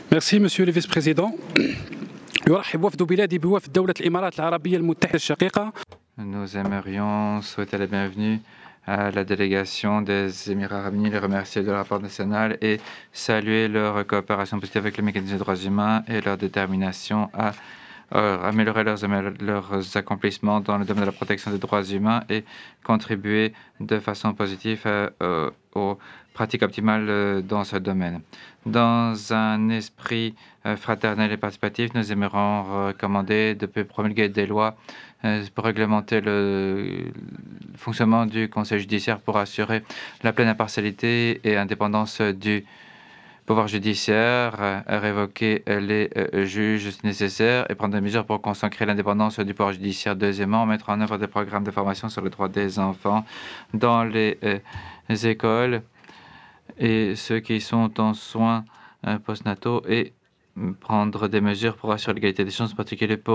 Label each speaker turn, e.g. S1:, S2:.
S1: Merci, Monsieur le Vice-président. يرحب وفد بلادي بوفد دولة الإمارات العربية المتحدة الشقيقة.
S2: Nous aimerions souhaiter la bienvenue à la délégation des Émirats arabes unis, les remercier de leur rapport national et saluer leur coopération positive avec le mécanisme des droits humains et leur détermination à améliorer leurs accomplissements dans le domaine de la protection des droits humains et contribuer de façon positive aux pratiques optimales dans ce domaine. Dans un esprit fraternel et participatif, nous aimerions recommander de promulguer des lois pour réglementer le fonctionnement du Conseil judiciaire pour assurer la pleine impartialité et indépendance du pouvoir judiciaire, révoquer les juges si nécessaire et prendre des mesures pour consacrer l'indépendance du pouvoir judiciaire. Deuxièmement, mettre en œuvre des programmes de formation sur les droits des enfants dans les écoles et ceux qui sont en soins postnataux et prendre des mesures pour assurer l'égalité des chances, en particulier pour